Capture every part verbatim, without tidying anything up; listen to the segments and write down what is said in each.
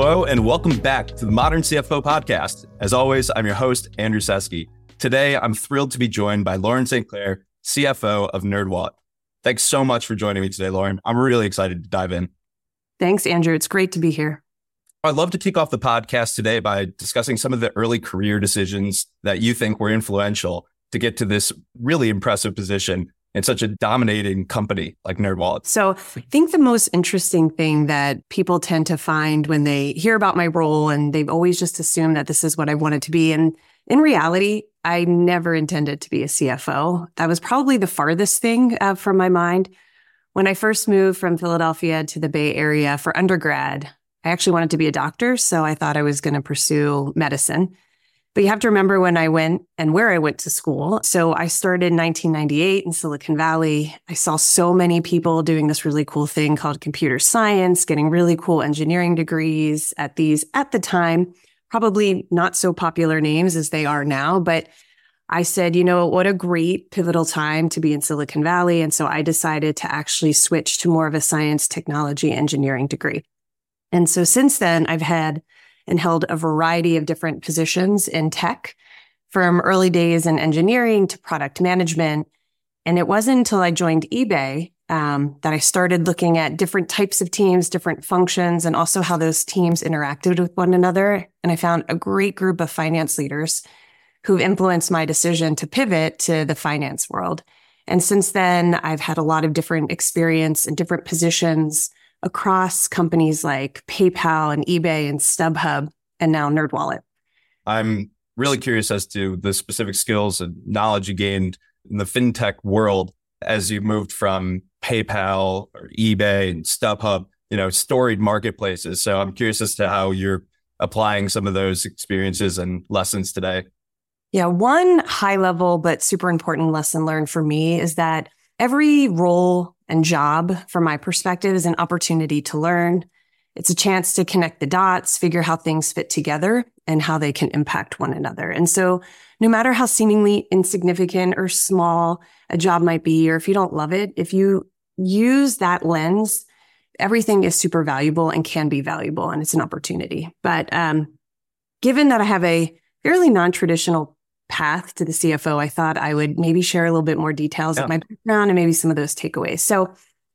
Hello, and welcome back to the Modern C F O Podcast. As always, I'm your host, Andrew Seski. Today, I'm thrilled to be joined by Lauren Saint Clair, C F O of NerdWallet. Thanks so much for joining me today, Lauren. I'm really excited to dive in. Thanks, Andrew. It's great to be here. I'd love to kick off the podcast today by discussing some of the early career decisions that you think were influential to get to this really impressive position in such a dominating company like NerdWallet. So I think the most interesting thing that people tend to find when they hear about my role, and they've always just assumed that this is what I wanted to be. And in reality, I never intended to be a C F O. That was probably the farthest thing uh, from my mind. When I first moved from Philadelphia to the Bay Area for undergrad, I actually wanted to be a doctor, so I thought I was going to pursue medicine. But you have to remember when I went and where I went to school. So I started in nineteen ninety-eight in Silicon Valley. I saw so many people doing this really cool thing called computer science, getting really cool engineering degrees at these, at the time, probably not so popular names as they are now. But I said, you know, what a great pivotal time to be in Silicon Valley. And so I decided to actually switch to more of a science, technology, engineering degree. And so since then, I've had and held a variety of different positions in tech, from early days in engineering to product management. And it wasn't until I joined eBay um, that I started looking at different types of teams, different functions, and also how those teams interacted with one another. And I found a great group of finance leaders who've influenced my decision to pivot to the finance world. And since then, I've had a lot of different experience and different positions across companies like PayPal and eBay and StubHub, and now NerdWallet. I'm really curious as to the specific skills and knowledge you gained in the fintech world as you moved from PayPal or eBay and StubHub, you know, storied marketplaces. So I'm curious as to how you're applying some of those experiences and lessons today. Yeah, one high level but super important lesson learned for me is that every role and job, from my perspective, is an opportunity to learn. It's a chance to connect the dots, figure how things fit together and how they can impact one another. And so no matter how seemingly insignificant or small a job might be, or if you don't love it, if you use that lens, everything is super valuable and can be valuable, and it's an opportunity. But um, given that I have a fairly non-traditional path to the C F O, I thought I would maybe share a little bit more details yeah. of my background and maybe some of those takeaways. So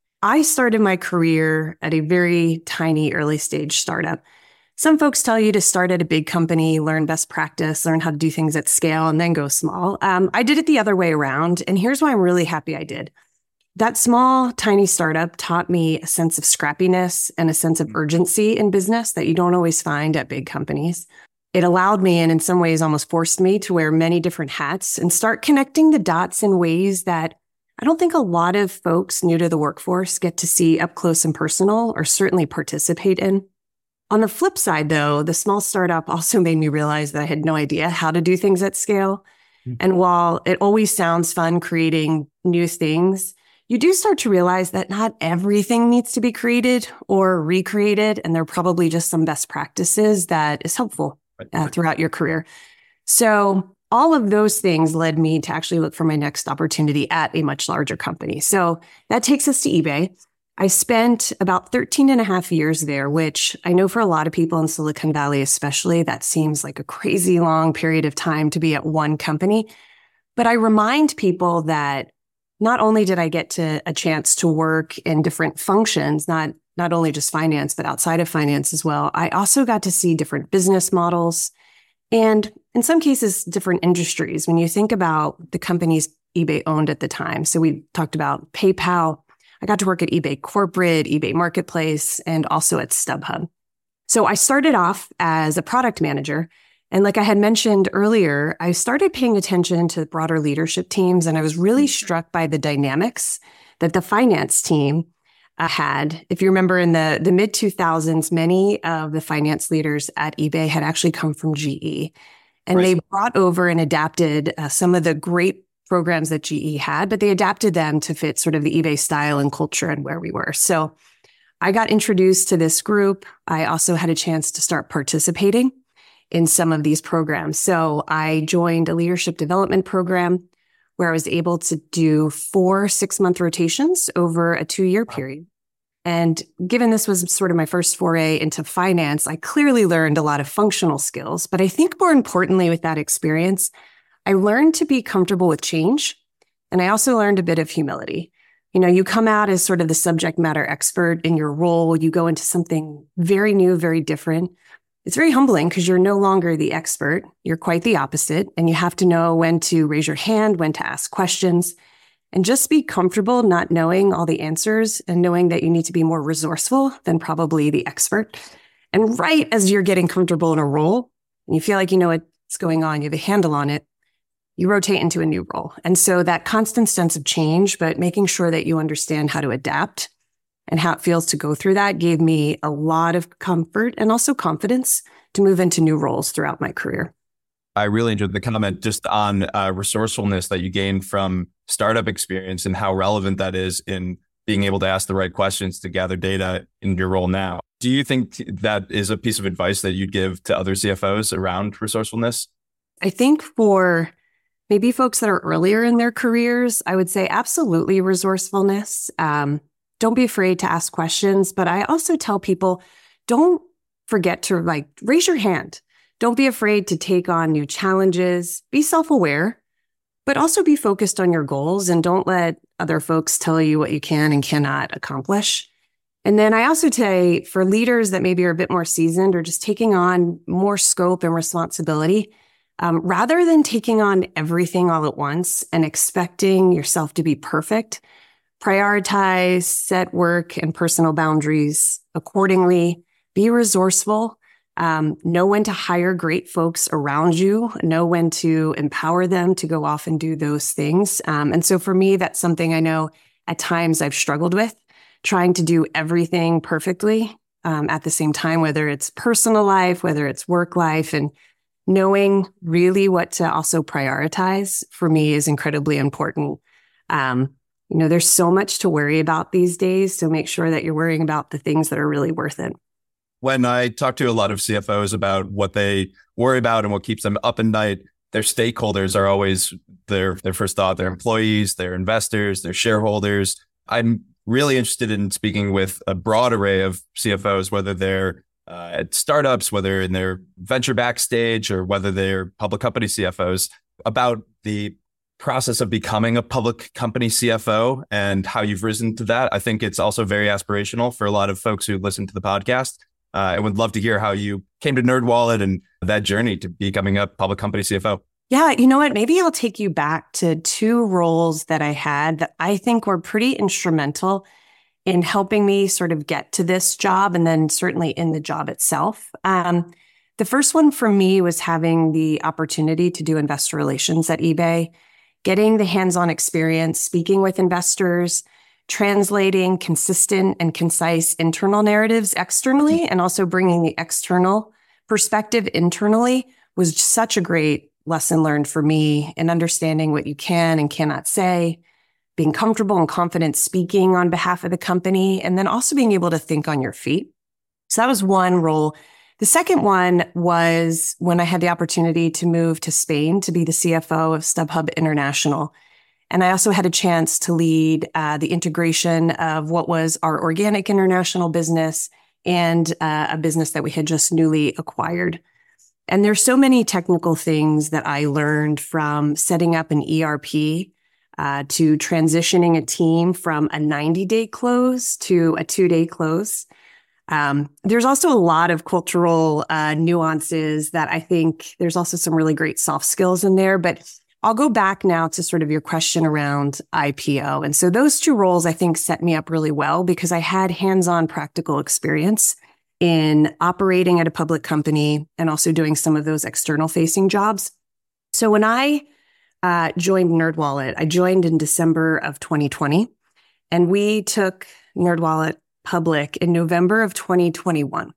I started my career at a very tiny early stage startup. Some folks tell you to start at a big company, learn best practice, learn how to do things at scale, and then go small. Um, I did it the other way around. And here's why I'm really happy I did. That small, tiny startup taught me a sense of scrappiness and a sense of urgency in business that you don't always find at big companies. It allowed me, and in some ways almost forced me, to wear many different hats and start connecting the dots in ways that I don't think a lot of folks new to the workforce get to see up close and personal, or certainly participate in. On the flip side, though, the small startup also made me realize that I had no idea how to do things at scale. Mm-hmm. And while it always sounds fun creating new things, you do start to realize that not everything needs to be created or recreated, and there are probably just some best practices that is helpful Uh, throughout your career. So all of those things led me to actually look for my next opportunity at a much larger company. So that takes us to eBay. I spent about thirteen and a half years there, which I know for a lot of people in Silicon Valley especially, that seems like a crazy long period of time to be at one company. But I remind people that not only did I get to a chance to work in different functions, not not only just finance, but outside of finance as well, I also got to see different business models and, in some cases, different industries. When you think about the companies eBay owned at the time, so we talked about PayPal. I got to work at eBay Corporate, eBay Marketplace, and also at StubHub. So I started off as a product manager. And like I had mentioned earlier, I started paying attention to broader leadership teams, and I was really struck by the dynamics that the finance team uh, had. If you remember, in the, the mid two thousands, many of the finance leaders at eBay had actually come from G E. And right. They brought over and adapted uh, some of the great programs that G E had, but they adapted them to fit sort of the eBay style and culture and where we were. So I got introduced to this group. I also had a chance to start participating in some of these programs. So I joined a leadership development program where I was able to do four six-month rotations over a two-year period. And given this was sort of my first foray into finance, I clearly learned a lot of functional skills. But I think more importantly with that experience, I learned to be comfortable with change. And I also learned a bit of humility. You know, you come out as sort of the subject matter expert in your role. You go into something very new, very different. It's very humbling because you're no longer the expert. You're quite the opposite. And you have to know when to raise your hand, when to ask questions, and just be comfortable not knowing all the answers and knowing that you need to be more resourceful than probably the expert. And right as you're getting comfortable in a role and you feel like you know what's going on, you have a handle on it, you rotate into a new role. And so that constant sense of change, but making sure that you understand how to adapt and how it feels to go through that gave me a lot of comfort and also confidence to move into new roles throughout my career. I really enjoyed the comment just on uh, resourcefulness that you gained from startup experience and how relevant that is in being able to ask the right questions to gather data in your role now. Do you think that is a piece of advice that you'd give to other C F Os around resourcefulness? I think for maybe folks that are earlier in their careers, I would say absolutely resourcefulness. Um, don't be afraid to ask questions. But I also tell people, don't forget to like raise your hand. Don't be afraid to take on new challenges. Be self-aware, but also be focused on your goals and don't let other folks tell you what you can and cannot accomplish. And then I also say for leaders that maybe are a bit more seasoned or just taking on more scope and responsibility, um, rather than taking on everything all at once and expecting yourself to be perfect, prioritize, set work and personal boundaries accordingly, be resourceful. Um, know when to hire great folks around you, know when to empower them to go off and do those things. Um, and so for me, that's something I know at times I've struggled with, trying to do everything perfectly um, at the same time, whether it's personal life, whether it's work life, and knowing really what to also prioritize for me is incredibly important. Um, you know, there's so much to worry about these days, so make sure that you're worrying about the things that are really worth it. When I talk to a lot of C F Os about what they worry about and what keeps them up at night, their stakeholders are always their, their first thought, their employees, their investors, their shareholders. I'm really interested in speaking with a broad array of C F Os, whether they're uh, at startups, whether in their venture back stage, or whether they're public company C F Os, about the process of becoming a public company C F O and how you've risen to that. I think it's also very aspirational for a lot of folks who listen to the podcast. Uh, I would love to hear how you came to NerdWallet and that journey to becoming a public company C F O. Yeah, you know what? Maybe I'll take you back to two roles that I had that I think were pretty instrumental in helping me sort of get to this job and then certainly in the job itself. Um, the first one for me was having the opportunity to do investor relations at eBay, getting the hands-on experience, speaking with investors, translating consistent and concise internal narratives externally, and also bringing the external perspective internally was such a great lesson learned for me in understanding what you can and cannot say, being comfortable and confident speaking on behalf of the company, and then also being able to think on your feet. So that was one role. The second one was when I had the opportunity to move to Spain to be the C F O of StubHub International. And I also had a chance to lead uh, the integration of what was our organic international business and uh, a business that we had just newly acquired. And there's so many technical things that I learned from setting up an E R P uh, to transitioning a team from a ninety-day close to a two-day close. Um, there's also a lot of cultural uh, nuances that I think there's also some really great soft skills in there. But I'll go back now to sort of your question around I P O. And so those two roles, I think, set me up really well because I had hands-on practical experience in operating at a public company and also doing some of those external facing jobs. So when I uh, joined NerdWallet, I joined in December of twenty twenty, and we took NerdWallet public in November of twenty twenty-one.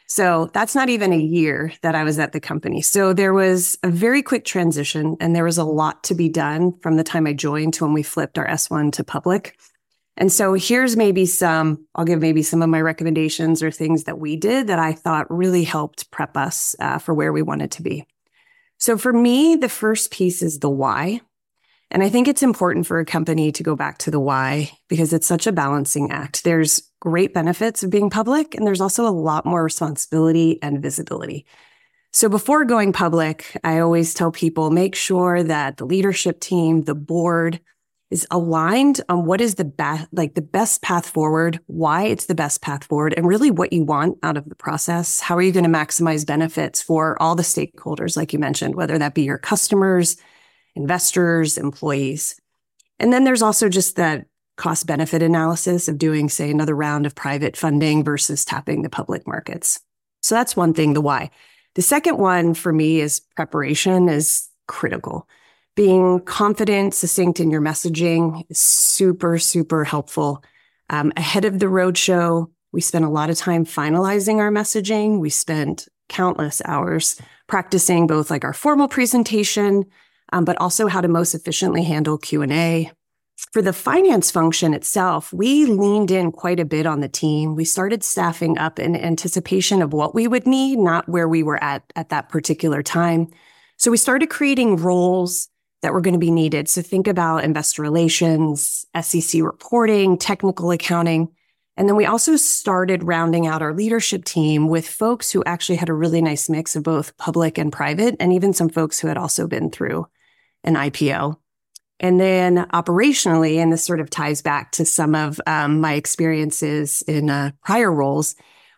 So that's not even a year that I was at the company. So there was a very quick transition and there was a lot to be done from the time I joined to when we flipped our S one to public. And so here's maybe some, I'll give maybe some of my recommendations or things that we did that I thought really helped prep us uh, for where we wanted to be. So for me, the first piece is the why. And I think it's important for a company to go back to the why because it's such a balancing act. There's great benefits of being public, and there's also a lot more responsibility and visibility. So before going public, I always tell people, make sure that the leadership team, the board is aligned on what is the best, like the best path forward, why it's the best path forward, and really what you want out of the process. How are you going to maximize benefits for all the stakeholders, like you mentioned, whether that be your customers, investors, employees. And then there's also just that cost benefit analysis of doing, say, another round of private funding versus tapping the public markets. So that's one thing, the why. The second one for me is preparation is critical. Being confident, succinct in your messaging is super, super helpful. Um, ahead of the roadshow, we spent a lot of time finalizing our messaging. We spent countless hours practicing both like our formal presentation, um, but also how to most efficiently handle Q and A. For the finance function itself, we leaned in quite a bit on the team. We started staffing up in anticipation of what we would need, not where we were at at that particular time. So we started creating roles that were going to be needed. So think about investor relations, S E C reporting, technical accounting. And then we also started rounding out our leadership team with folks who actually had a really nice mix of both public and private, and even some folks who had also been through an I P O. And then operationally, and this sort of ties back to some of um, my experiences in uh, prior roles,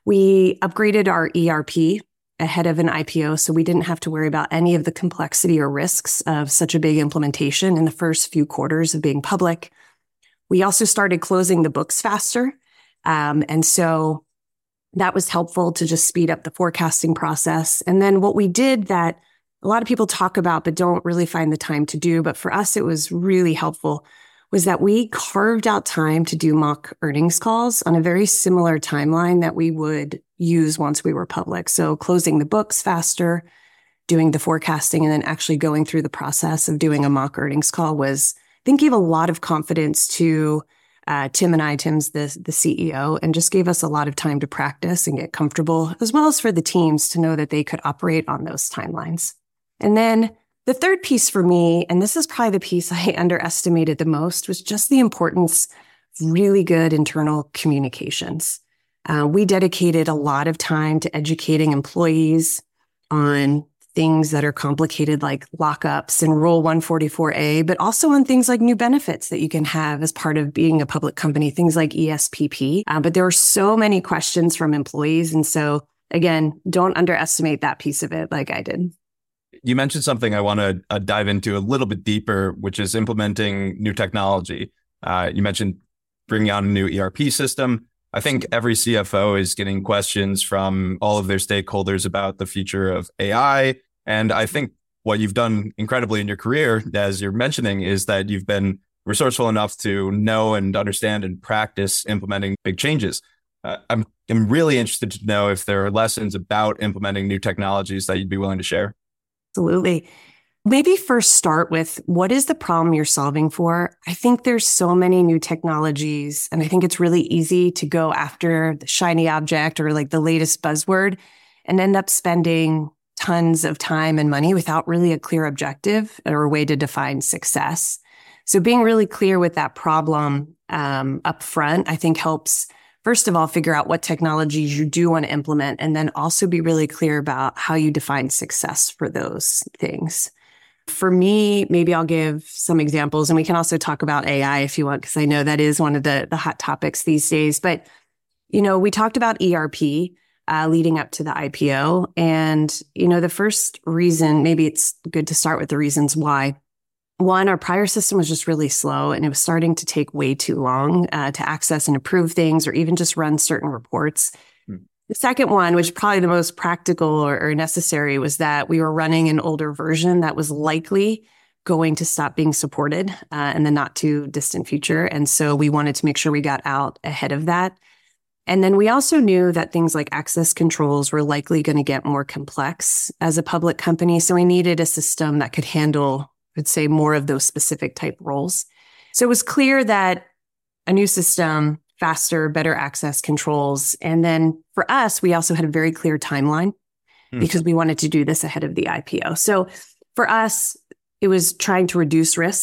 we upgraded our E R P ahead of an I P O, so we didn't have to worry about any of the complexity or risks of such a big implementation in the first few quarters of being public. We also started closing the books faster. Um, and so that was helpful to just speed up the forecasting process. And then what we did that a lot of people talk about, but don't really find the time to do, but for us, it was really helpful, was that we carved out time to do mock earnings calls on a very similar timeline that we would use once we were public. So closing the books faster, doing the forecasting, and then actually going through the process of doing a mock earnings call was, I think, gave a lot of confidence to uh, Tim and I. Tim's the, the C E O, and just gave us a lot of time to practice and get comfortable, as well as for the teams to know that they could operate on those timelines. And then the third piece for me, and this is probably the piece I underestimated the most, was just the importance of really good internal communications. Uh, we dedicated a lot of time to educating employees on things that are complicated like lockups and Rule one forty-four A, but also on things like new benefits that you can have as part of being a public company, things like E S P P. Uh, but there were so many questions from employees. And so again, don't underestimate that piece of it like I did. You mentioned something I want to uh, dive into a little bit deeper, which is implementing new technology. Uh, you mentioned bringing out a new E R P system. I think every C F O is getting questions from all of their stakeholders about the future of A I. And I think what you've done incredibly in your career, as you're mentioning, is that you've been resourceful enough to know and understand and practice implementing big changes. Uh, I'm, I'm really interested to know if there are lessons about implementing new technologies that you'd be willing to share. Absolutely. Maybe first start with what is the problem you're solving for? I think there's so many new technologies, and I think it's really easy to go after the shiny object or like the latest buzzword and end up spending tons of time and money without really a clear objective or a way to define success. So being really clear with that problem um, up front, I think helps, first of all, figure out what technologies you do want to implement, and then also be really clear about how you define success for those things. For me, maybe I'll give some examples, and we can also talk about A I if you want, because I know that is one of the, the hot topics these days. But, you know, we talked about E R P uh, leading up to the I P O. And, you know, the first reason, maybe it's good to start with the reasons why. One, our prior system was just really slow, and it was starting to take way too long uh, to access and approve things or even just run certain reports. Hmm. The second one, which is probably the most practical or, or necessary, was that we were running an older version that was likely going to stop being supported uh, in the not too distant future. And so we wanted to make sure we got out ahead of that. And then we also knew that things like access controls were likely going to get more complex as a public company. So we needed a system that could handle, I'd say, more of those specific type roles. So it was clear that a new system, faster, better access controls. And then for us, we also had a very clear timeline hmm. because we wanted to do this ahead of the I P O. So for us, it was trying to reduce risk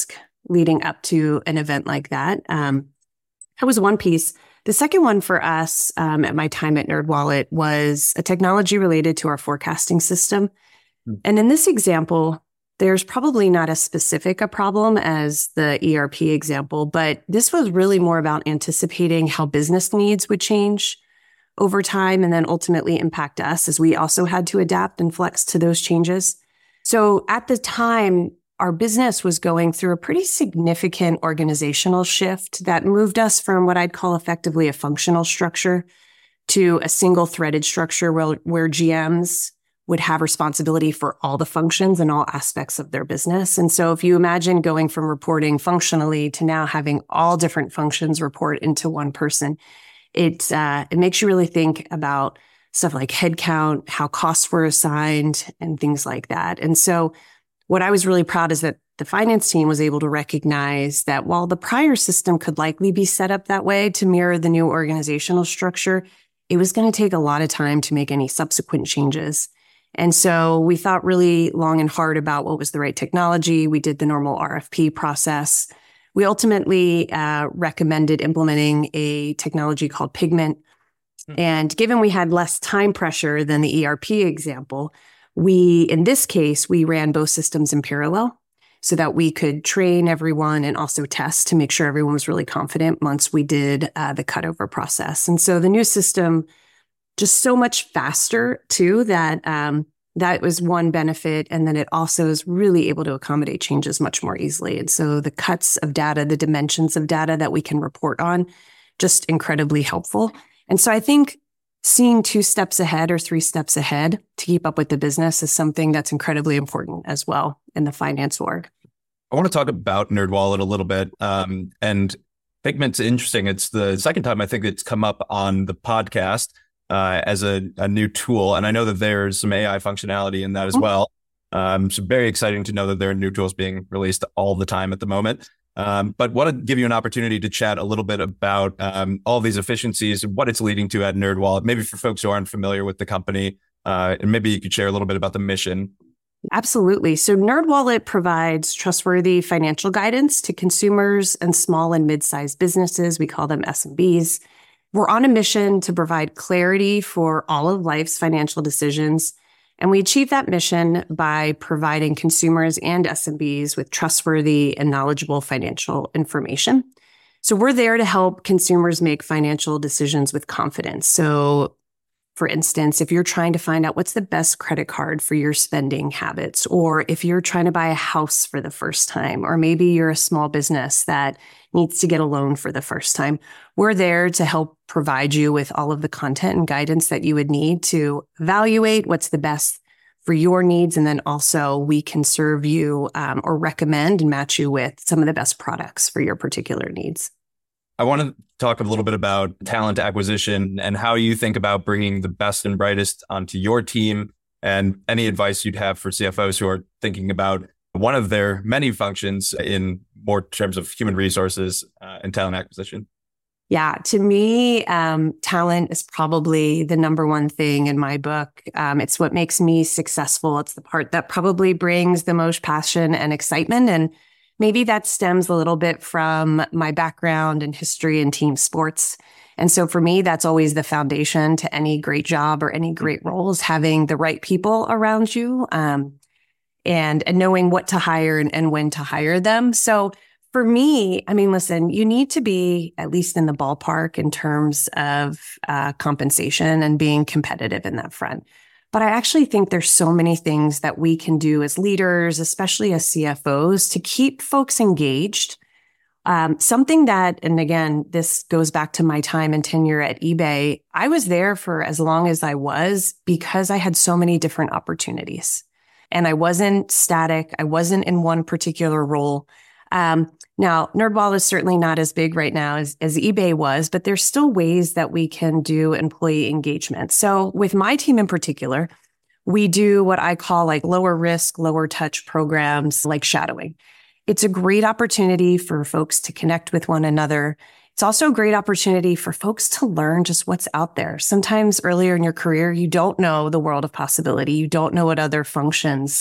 leading up to an event like that. Um, that was one piece. The second one for us um, at my time at NerdWallet was a technology related to our forecasting system. Mm. And in this example, there's probably not as specific a problem as the E R P example, but this was really more about anticipating how business needs would change over time and then ultimately impact us as we also had to adapt and flex to those changes. So at the time, our business was going through a pretty significant organizational shift that moved us from what I'd call effectively a functional structure to a single threaded structure where, where G Ms would have responsibility for all the functions and all aspects of their business. And so if you imagine going from reporting functionally to now having all different functions report into one person, it, uh, it makes you really think about stuff like headcount, how costs were assigned, and things like that. And so what I was really proud is that the finance team was able to recognize that while the prior system could likely be set up that way to mirror the new organizational structure, it was going to take a lot of time to make any subsequent changes. And so we thought really long and hard about what was the right technology. We did the normal R F P process. We ultimately uh, recommended implementing a technology called Pigment. Mm-hmm. And given we had less time pressure than the E R P example, we, in this case, we ran both systems in parallel so that we could train everyone and also test to make sure everyone was really confident once we did uh, the cutover process. And so the new system just so much faster too, that um, that was one benefit. And then it also is really able to accommodate changes much more easily. And so the cuts of data, the dimensions of data that we can report on, just incredibly helpful. And so I think seeing two steps ahead or three steps ahead to keep up with the business is something that's incredibly important as well in the finance org. I want to talk about NerdWallet a little bit. Um, and Pigment's interesting. It's the second time I think it's come up on the podcast. Uh, as a, a new tool. And I know that there's some A I functionality in that as well. Um, so very exciting to know that there are new tools being released all the time at the moment. Um, but want to give you an opportunity to chat a little bit about um, all these efficiencies and what it's leading to at NerdWallet, maybe for folks who aren't familiar with the company. Uh, and maybe you could share a little bit about the mission. Absolutely. So NerdWallet provides trustworthy financial guidance to consumers and small and mid-sized businesses. We call them S M Bs. We're on a mission to provide clarity for all of life's financial decisions. And we achieve that mission by providing consumers and S M Bs with trustworthy and knowledgeable financial information. So we're there to help consumers make financial decisions with confidence. So for instance, if you're trying to find out what's the best credit card for your spending habits, or if you're trying to buy a house for the first time, or maybe you're a small business that needs to get a loan for the first time, we're there to help provide you with all of the content and guidance that you would need to evaluate what's the best for your needs. And then also we can serve you um, or recommend and match you with some of the best products for your particular needs. I want to talk a little bit about talent acquisition and how you think about bringing the best and brightest onto your team, and any advice you'd have for C F Os who are thinking about one of their many functions in more terms of human resources uh, and talent acquisition. Yeah, to me, um, talent is probably the number one thing in my book. Um, it's what makes me successful. It's the part that probably brings the most passion and excitement. And maybe that stems a little bit from my background in history and team sports. And so for me, that's always the foundation to any great job or any great role, is having the right people around you um, and, and knowing what to hire and, and when to hire them. So for me, I mean, listen, you need to be at least in the ballpark in terms of uh, compensation and being competitive in that front. But I actually think there's so many things that we can do as leaders, especially as C F Os, to keep folks engaged. Um, something that, and again, this goes back to my time and tenure at eBay. I was there for as long as I was because I had so many different opportunities. And I wasn't static. I wasn't in one particular role. Um, now, NerdWallet is certainly not as big right now as, as eBay was, but there's still ways that we can do employee engagement. So with my team in particular, we do what I call like lower risk, lower touch programs like shadowing. It's a great opportunity for folks to connect with one another. It's also a great opportunity for folks to learn just what's out there. Sometimes earlier in your career, you don't know the world of possibility. You don't know what other functions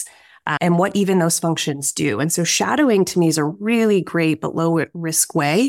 uh, and what even those functions do. And so shadowing to me is a really great but low risk way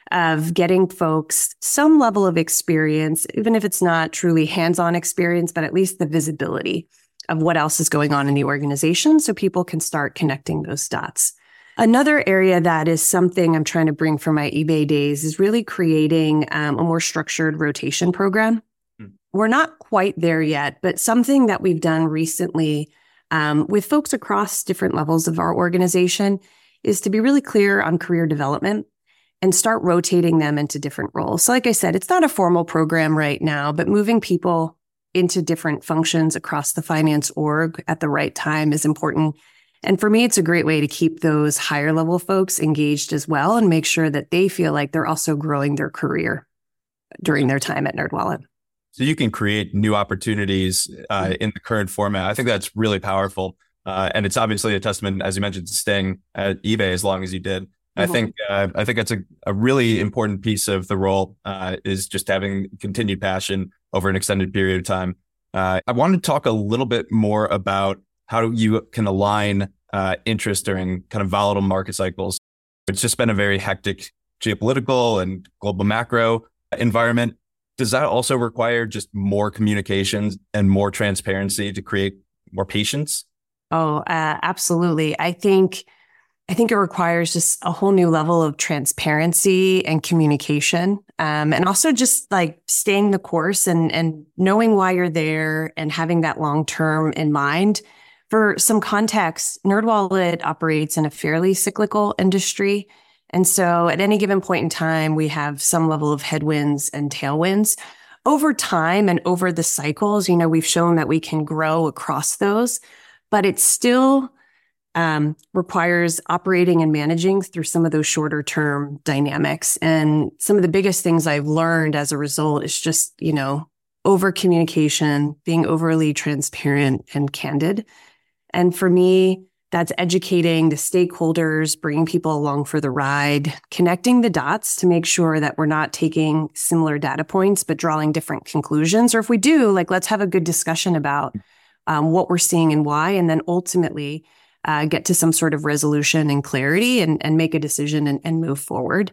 of getting folks some level of experience, even if it's not truly hands-on experience, but at least the visibility of what else is going on in the organization so people can start connecting those dots. Another area that is something I'm trying to bring from my eBay days is really creating um, a more structured rotation program. Hmm. We're not quite there yet, but something that we've done recently um, with folks across different levels of our organization is to be really clear on career development and start rotating them into different roles. So like I said, it's not a formal program right now, but moving people into different functions across the finance org at the right time is important. And for me, it's a great way to keep those higher level folks engaged as well and make sure that they feel like they're also growing their career during their time at NerdWallet. So you can create new opportunities uh, in the current format. I think that's really powerful. Uh, and it's obviously a testament, as you mentioned, to staying at eBay as long as you did. I think uh, I think that's a, a really important piece of the role uh, is just having continued passion over an extended period of time. Uh, I wanted to talk a little bit more about how you can align uh, interest during kind of volatile market cycles. It's just been a very hectic geopolitical and global macro environment. Does that also require just more communications and more transparency to create more patience? Oh, uh, absolutely. I think I think it requires just a whole new level of transparency and communication, um, and also just like staying the course and, and knowing why you're there and having that long term in mind. For some context, NerdWallet operates in a fairly cyclical industry. And so at any given point in time, we have some level of headwinds and tailwinds. Over time and over the cycles, you know, we've shown that we can grow across those, but it's still Um, requires operating and managing through some of those shorter term dynamics. And some of the biggest things I've learned as a result is just, you know, over communication, being overly transparent and candid. And for me, that's educating the stakeholders, bringing people along for the ride, connecting the dots to make sure that we're not taking similar data points, but drawing different conclusions. Or if we do, like, let's have a good discussion about um, what we're seeing and why, and then ultimately Uh, get to some sort of resolution and clarity and, and make a decision and, and move forward.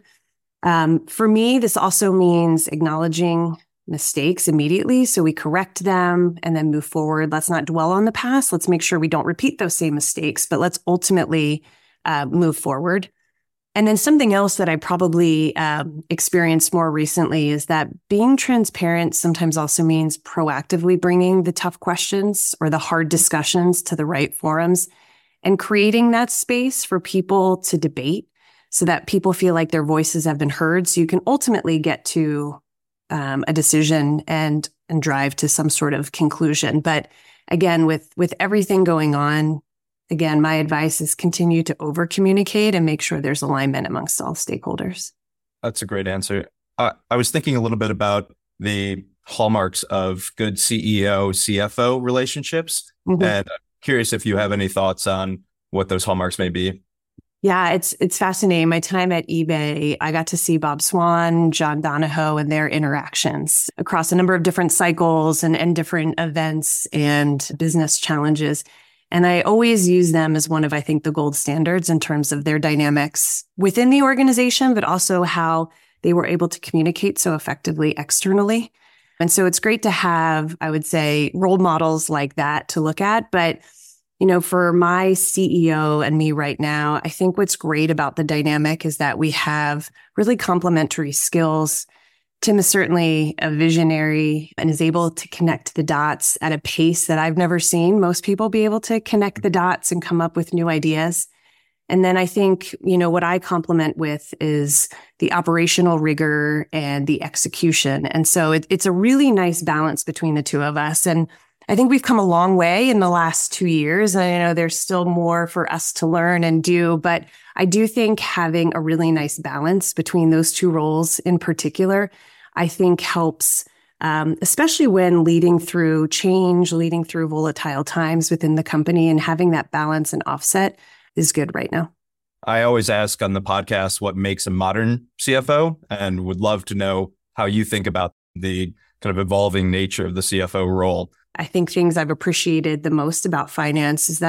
Um, for me, this also means acknowledging mistakes immediately. So we correct them and then move forward. Let's not dwell on the past. Let's make sure we don't repeat those same mistakes, but let's ultimately uh, move forward. And then something else that I probably um, experienced more recently is that being transparent sometimes also means proactively bringing the tough questions or the hard discussions to the right forums, and creating that space for people to debate so that people feel like their voices have been heard. So you can ultimately get to um, a decision and and drive to some sort of conclusion. But again, with with everything going on, again, my advice is continue to over communicate and make sure there's alignment amongst all stakeholders. That's a great answer. Uh, I was thinking a little bit about the hallmarks of good C E O, C F O relationships, mm-hmm. and curious if you have any thoughts on what those hallmarks may be. Yeah, it's it's fascinating. My time at eBay, I got to see Bob Swan, John Donahoe, and their interactions across a number of different cycles and, and different events and business challenges. And I always use them as one of, I think, the gold standards in terms of their dynamics within the organization, but also how they were able to communicate so effectively externally. And so it's great to have, I would say, role models like that to look at. But, you know, for my C E O and me right now, I think what's great about the dynamic is that we have really complementary skills. Tim is certainly a visionary and is able to connect the dots at a pace that I've never seen most people be able to connect the dots and come up with new ideas. And then I think, you know, what I complement with is the operational rigor and the execution. And so it, it's a really nice balance between the two of us. And I think we've come a long way in the last two years. I know there's still more for us to learn and do, but I do think having a really nice balance between those two roles in particular, I think helps, um, especially when leading through change, leading through volatile times within the company, and having that balance and offset is good right now. I always ask on the podcast what makes a modern C F O, and would love to know how you think about the kind of evolving nature of the C F O role. I think things I've appreciated the most about finance is that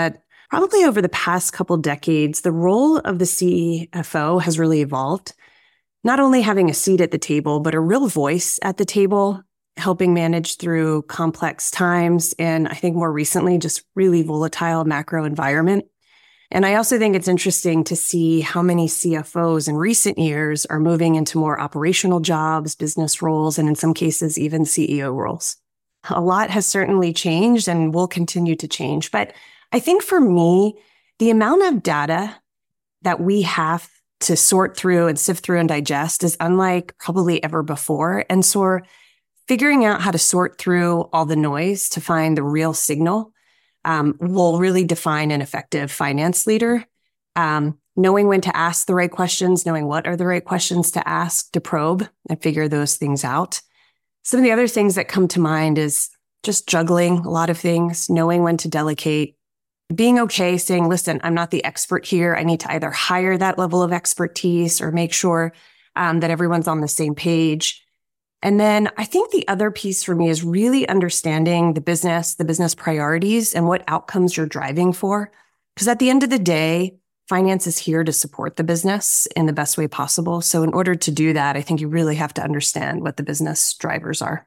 Probably over the past couple decades, the role of the C F O has really evolved. Not only having a seat at the table, but a real voice at the table, helping manage through complex times. And I think more recently, just really volatile macro environment. And I also think it's interesting to see how many C F Os in recent years are moving into more operational jobs, business roles, and in some cases, even C E O roles. A lot has certainly changed and will continue to change. But I think for me, the amount of data that we have to sort through and sift through and digest is unlike probably ever before. And so figuring out how to sort through all the noise to find the real signal um, will really define an effective finance leader. Um, knowing when to ask the right questions, knowing what are the right questions to ask, to probe and figure those things out. Some of the other things that come to mind is just juggling a lot of things, knowing when to delegate, being okay saying, listen, I'm not the expert here. I need to either hire that level of expertise or make sure um, that everyone's on the same page. And then I think the other piece for me is really understanding the business, the business priorities and what outcomes you're driving for. Because at the end of the day, finance is here to support the business in the best way possible. So in order to do that, I think you really have to understand what the business drivers are.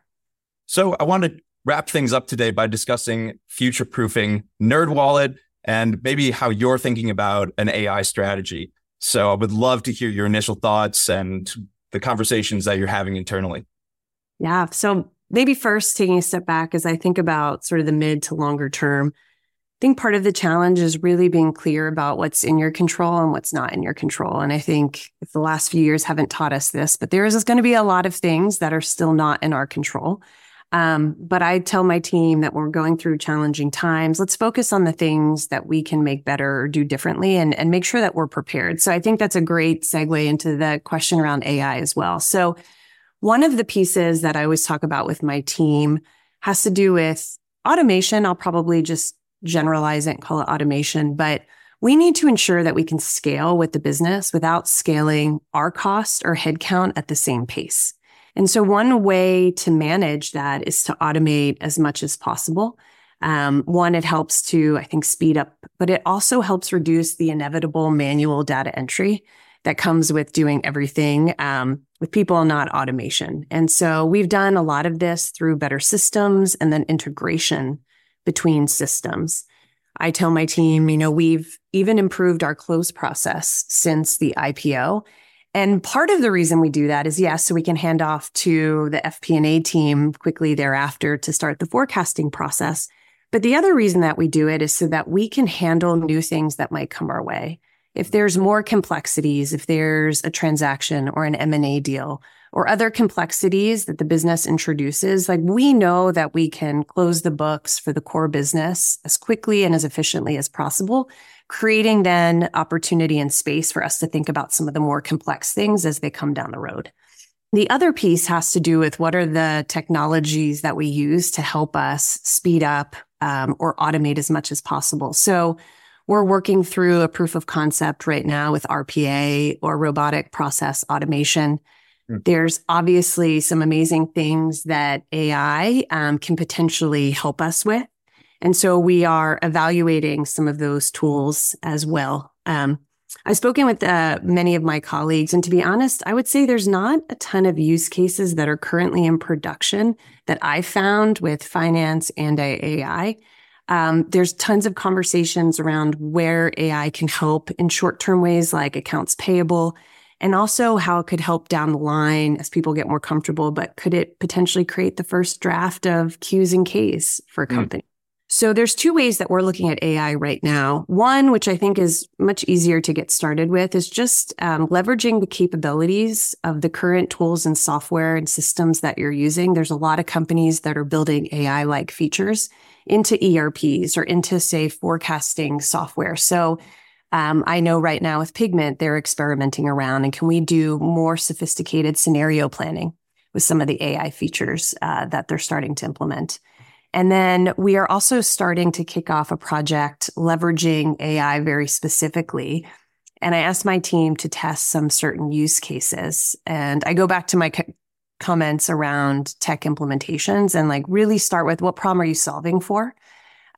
So I want to wrap things up today by discussing future-proofing NerdWallet and maybe how you're thinking about an A I strategy. So I would love to hear your initial thoughts and the conversations that you're having internally. Yeah. So maybe first taking a step back as I think about sort of the mid to longer term, I think part of the challenge is really being clear about what's in your control and what's not in your control. And I think if the last few years haven't taught us this, but there is going to be a lot of things that are still not in our control. Um, but I tell my team that we're going through challenging times. Let's focus on the things that we can make better or do differently and, and make sure that we're prepared. So I think that's a great segue into the question around A I as well. So one of the pieces that I always talk about with my team has to do with automation. I'll probably just generalize it and call it automation, but we need to ensure that we can scale with the business without scaling our cost or headcount at the same pace. And so one way to manage that is to automate as much as possible. Um, one, it helps to, I think, speed up, but it also helps reduce the inevitable manual data entry that comes with doing everything um, with people, not automation. And so we've done a lot of this through better systems and then integration between systems. I tell my team, you know, we've even improved our close process since the I P O. And part of the reason we do that is, yes, so we can hand off to the F P and A team quickly thereafter to start the forecasting process. But the other reason that we do it is so that we can handle new things that might come our way. If there's more complexities, if there's a transaction or an M and A deal or other complexities that the business introduces, like we know that we can close the books for the core business as quickly and as efficiently as possible, creating then opportunity and space for us to think about some of the more complex things as they come down the road. The other piece has to do with what are the technologies that we use to help us speed up um, or automate as much as possible. So we're working through a proof of concept right now with R P A or robotic process automation. Mm. There's obviously some amazing things that A I um, can potentially help us with. And so we are evaluating some of those tools as well. Um, I've spoken with uh, many of my colleagues, and to be honest, I would say there's not a ton of use cases that are currently in production that I found with finance and A I. Um, there's tons of conversations around where A I can help in short-term ways like accounts payable, and also how it could help down the line as people get more comfortable, but could it potentially create the first draft of Q's and K's for a company? Mm. So there's two ways that we're looking at A I right now. One, which I think is much easier to get started with, is just um, leveraging the capabilities of the current tools and software and systems that you're using. There's a lot of companies that are building A I-like features into E R Ps or into, say, forecasting software. So um, I know right now with Pigment, they're experimenting around, and can we do more sophisticated scenario planning with some of the A I features uh, that they're starting to implement. And then we are also starting to kick off a project leveraging A I very specifically. And I asked my team to test some certain use cases. And I go back to my co- comments around tech implementations and like really start with what problem are you solving for?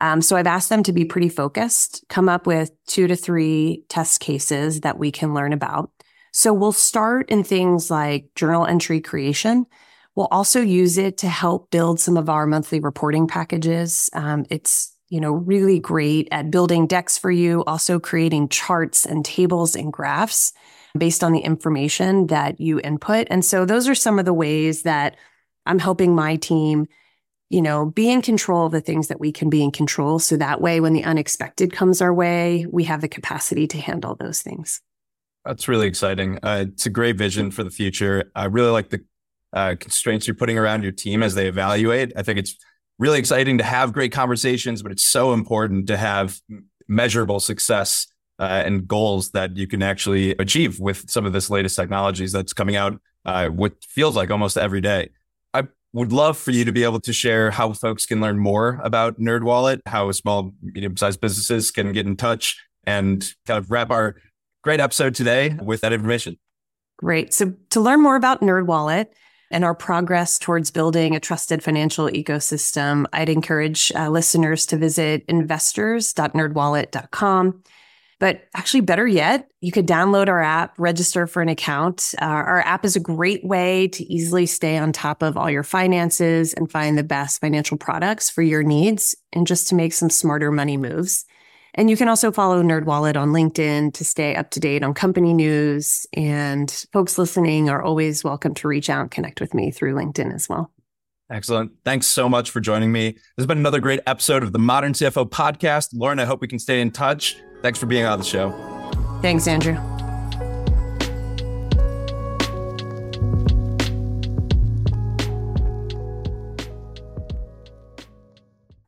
Um, so I've asked them to be pretty focused, come up with two to three test cases that we can learn about. So we'll start in things like journal entry creation. We'll also use it to help build some of our monthly reporting packages. Um, it's, you know, really great at building decks for you, also creating charts and tables and graphs based on the information that you input. And so those are some of the ways that I'm helping my team, you know, be in control of the things that we can be in control. So that way, when the unexpected comes our way, we have the capacity to handle those things. That's really exciting. Uh, it's a great vision for the future. I really like the uh, constraints you're putting around your team as they evaluate. I think it's really exciting to have great conversations, but it's so important to have measurable success uh, and goals that you can actually achieve with some of this latest technologies that's coming out, uh, what feels like almost every day. I would love for you to be able to share how folks can learn more about NerdWallet, how small, medium-sized businesses can get in touch, and kind of wrap our great episode today with that information. Great. So to learn more about NerdWallet and our progress towards building a trusted financial ecosystem, I'd encourage uh, listeners to visit investors dot nerd wallet dot com. But actually, better yet, you could download our app, register for an account. Uh, our app is a great way to easily stay on top of all your finances and find the best financial products for your needs and just to make some smarter money moves. And you can also follow NerdWallet on LinkedIn to stay up to date on company news. And folks listening are always welcome to reach out and connect with me through LinkedIn as well. Excellent. Thanks so much for joining me. This has been another great episode of the Modern C F O Podcast. Lauren, I hope we can stay in touch. Thanks for being on the show. Thanks, Andrew.